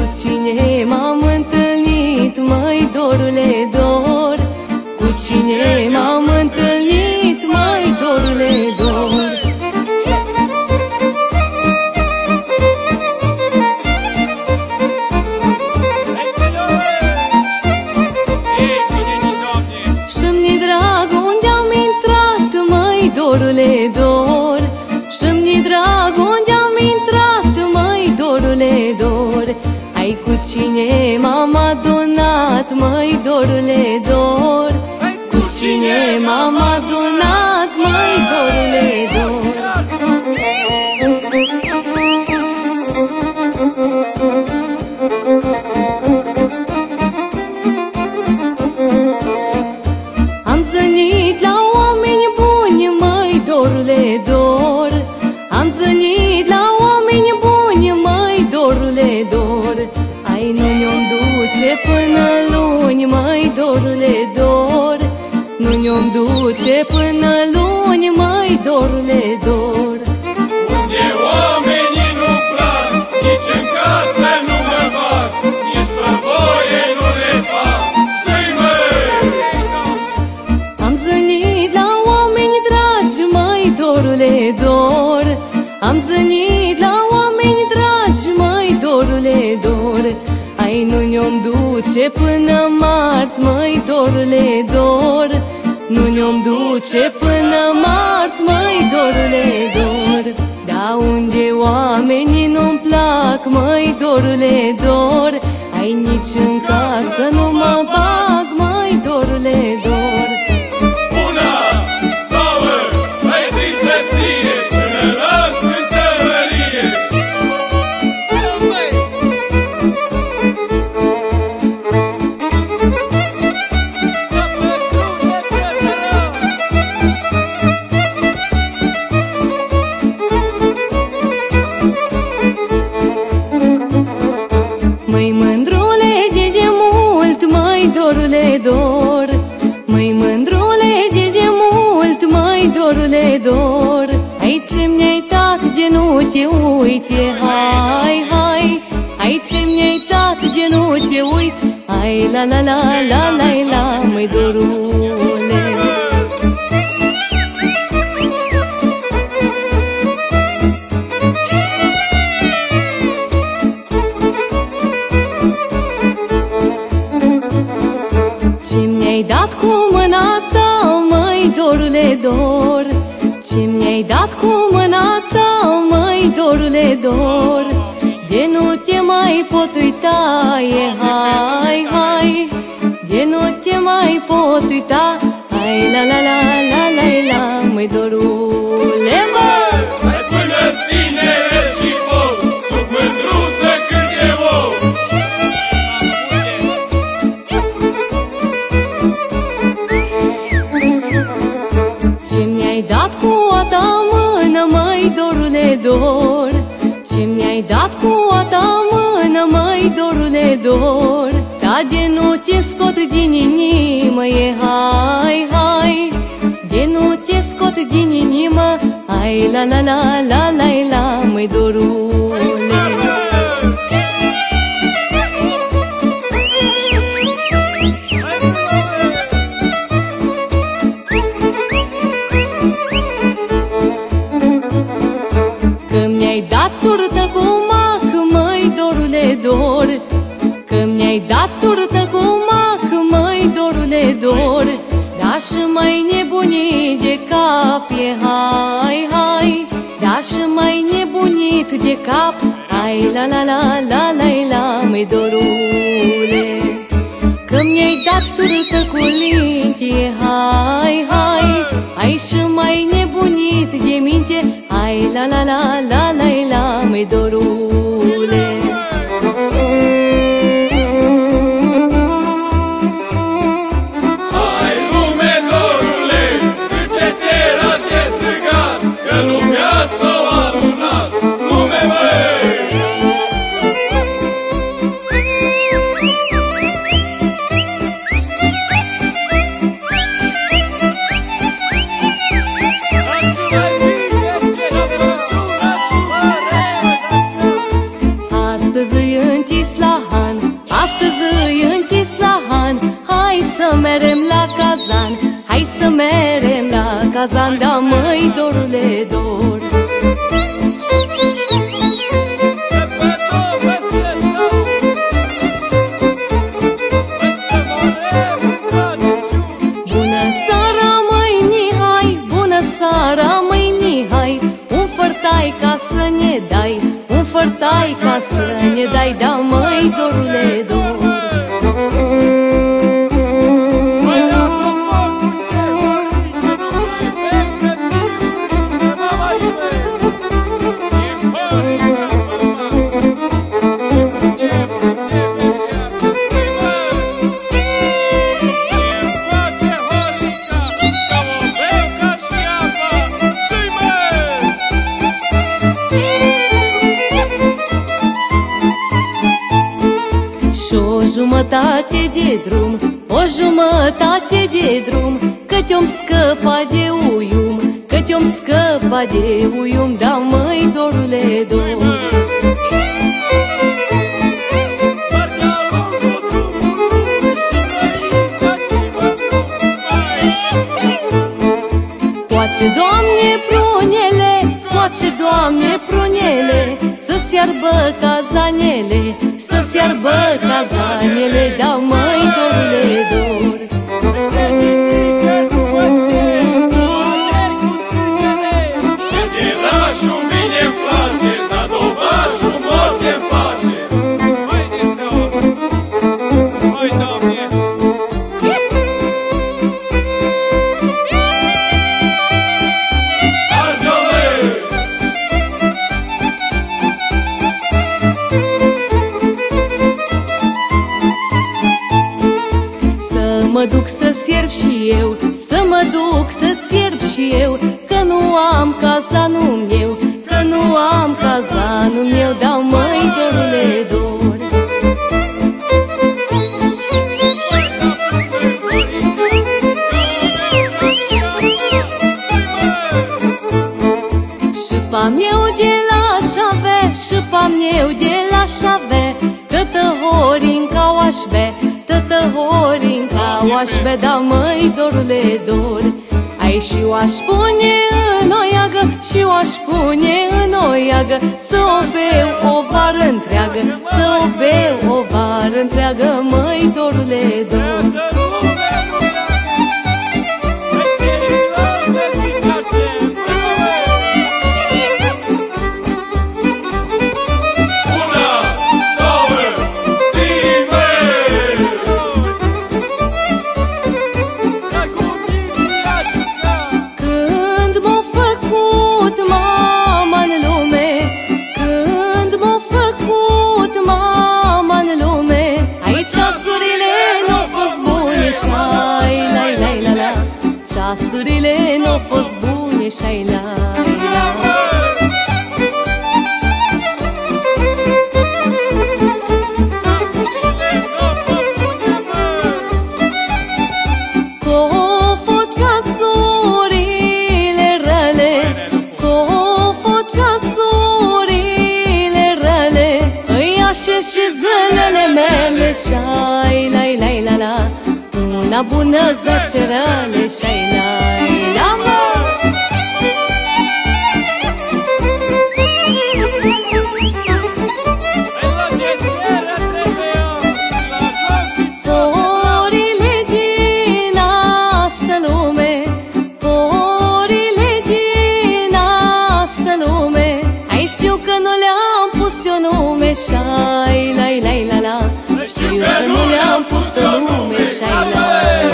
cine m-am întâlnit, măi, dorule, dor? Cu cine m-am întâlnit, măi, dorule, dor? Și-mi drag unde am intrat, măi, dorule, dor? Și-mi drag unde am intrat, măi, dorule, dor? Ai cu cine m-am adunat, măi, dorule, dor? Cu cine m-am adunat, măi, dorule, dor? Am zănit la oameni buni, măi, dorule, dor? Am zănit la oameni buni, măi, dorule, dor? Ai nu ne-om duce până luni, măi, dorule, dor? Nu ne-om duce până luni, măi, dorule, dor? Unde oamenii nu-mi plac, nici în casă nu mă bag, nici pe voie nu le fac. Zi, măi! Am zănit la oameni dragi, măi, dorule, dor? Am zănit la oameni dragi, măi, dorule, dor? Ai nu ne-om duce până marți, măi, dorule, dor? Nu ne-om duce până marți, măi, dorule, dor? Da unde oamenii nu-mi plac, măi, dorule, dor? Ai nici în casă nu mă bag, măi, dorule, dor? Una, două, ai tristăție, până la Sfântă Mărie. Măi, mândrule, de demult, măi, dorule, dor? Măi, mândrule, de demult, măi, dorule, dor? Ai ce mi-ai dat de nu te uite, hai, hai. Ai ce mi-ai dat de nu te uit, hai, la, la, la, la, la, la, măi, dorule. Ce mi-ai dat cu mâna ta, măi, dorule, dor? Ce mi-ai dat cu mâna ta, măi, dorule, dor? De nu te mai pot uita, e hai, hai. De nu te mai pot uita, hai, la, la, la, la, la, la, măi, dorule, mă! Hai până-s tineret și bou, sub mândruță când e ou. Ce mi-ai dat cu a ta mână, măi, dorule, dor? Ce mi-ai dat cu a ta mână, măi, dorule, dor? Da de nu te scot din inimă, e hai, hai. De nu te scot din inimă, hai, la, la, la, la, la, la, măi, dorule. Că mi-ai dat turtă cu mac, măi, dorule, dor? Că mi-ai dat turtă cu mac, măi, dorule, dor? Da și mai nebunit de cap, e hai, hai. Da și mai nebunit de cap, hai, la, la, la, la, la, la, măi, dorule. Că mi-ai dat turtă cu linte, hai, hai. Ai și mai nebunit de minte, hai, la, la, la, la, la, la, măi, dorule. Hai, lume, dorule, zice-te erași de strigat, că lumea s-a adunat. Lume, măi! Astăzi e închis la Han, astăzi e închis la Han. Hai să merem la Cazan, hai să merem la Cazan. Da, măi, dorule, dor. Bună seara, măi Mihai, bună seara, măi Mihai. Un fărtai ca să ne dai, un fărtai ca să ne dai. Da, măi, dorule, dor. Jumătate de drum, o jumătate de drum, că te-om scăpa de uium, că te-om scăpa de uium. Da, măi, dorule, dor. Coace, Doamne, prunele, coace, Doamne, prunele, să-ți iarbă cazanele, să-ți iarbă cazanele. Da, măi, dorule, dor. Cetirașul bine-mi place, dar dovașul moarte-mi face. Hai, Doamne! Mă duc să sierb și eu, să mă duc să sierb și eu, că nu am cazanul meu, că nu am cazanul meu. Da, măi, dorule, dor. Șipa meu de la șave, șipa meu de la șave, tătă horinca oașbe, tătă horinca oașbe. Da, măi, dorule, dor. Ai și o-aș pune în oiagă, și o-aș pune în oiagă, să o beu o vară întreagă, să o beu o vară întreagă. Măi, dorule, dor. Ceasurile n-au fost bune și-ai la-i-la. Cofu ceasurile rele, cofu ceasurile rele, îi așez și zilele mele și-ai la-i-la-i-la-la. Una bună zăcerăle și-ai la-i-la, mă! Porile din astă lume, porile din astă lume, ai știu că nu le-am pus eu nume și-ai la-i-la-i-la-la. Știu că nu le-am pus nume și-ai la-i-la-i-la.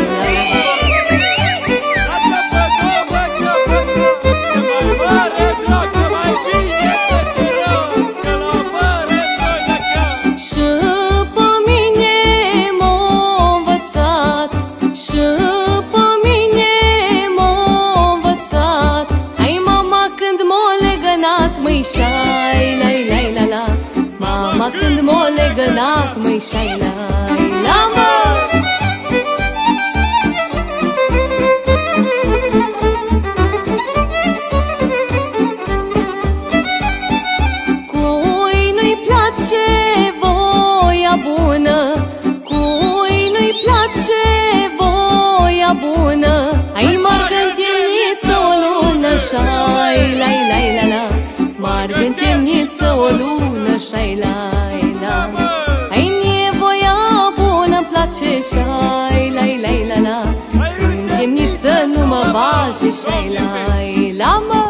Și pe mine m-a învățat, și pe mine m-a învățat. Hai, mama, când m-a legănat, măi, și-ai la-i-la-i-la-la. Mama, când m-a legănat, măi, și-ai la-i-la, mă! Cui nu-i place liniuță o lună, șai la la. Ai mie voia bună-mi place, șai la la la la. În chemniță nu mă bage, șai la la mă.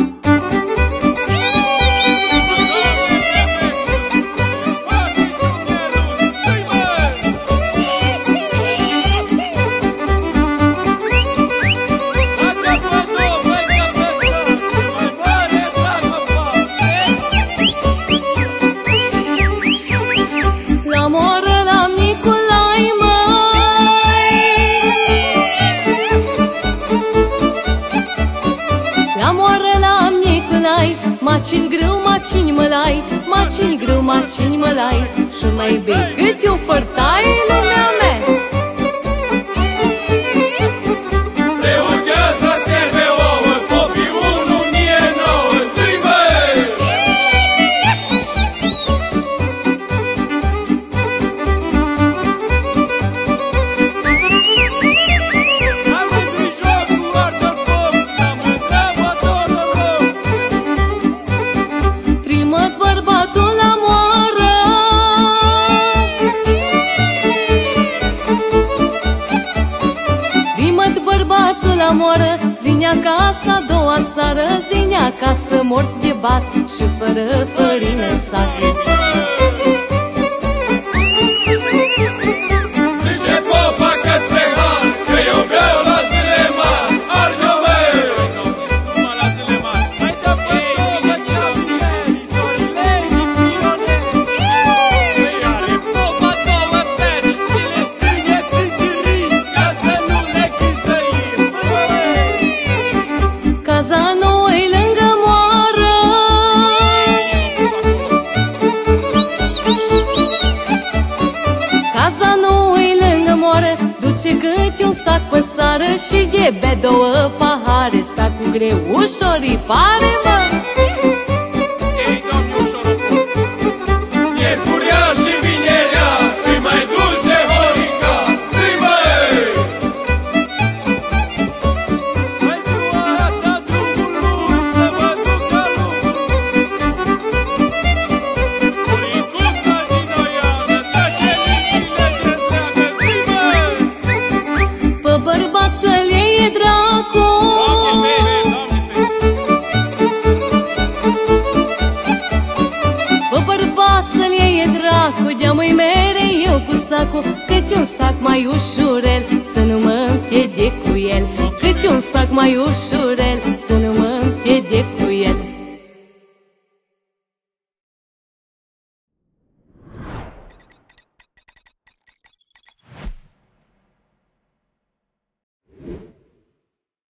Macini grâu, macini mălai, macini grâu, macini mălai, și mai bei cât un fărtai, lumea mea. Preoteasa serve ouă, popii unu, mie nouă, zi băi! Amândui jocul, arță-l foc, amândăm motorul loc. Trimăt bărbatul la moară, trimăt bărbatul la moară, zine acasă a doua seară, zine acasă mort de bat și fără fărină în sac. Zice popa că-s prehar, că eu beau la zile mari, arde-o măi! Numai la zile mari. Hai de pădovă, diablieri, sorile și pioneri. Păi are popa două pene și le ține țintirii, ca să nu le chizăim. Caza nouă-i lângă moară, caza nouă-i lângă moară, duce câte un sac pe sară și de bea două pahare, sacul greu ușor-i pare, mă. Ei, domni ușorător. Miercurea și vinerea, îi mai dulce Horica, zi băi! Hai ziua asta drumul lui să mă duc la lucru. Puricuța din Oiană, toate lichile grăsleagă, zi băi! Pe bărbat să-l iei dracu, Doamne fere, Doamne fere. pe bărbat să-l iei dracu, de-a-mui mere eu cu sacul, câte un sac mai ușurel, să nu mă împiedic cu el, câte un sac mai ușurel, să nu mă împiedic cu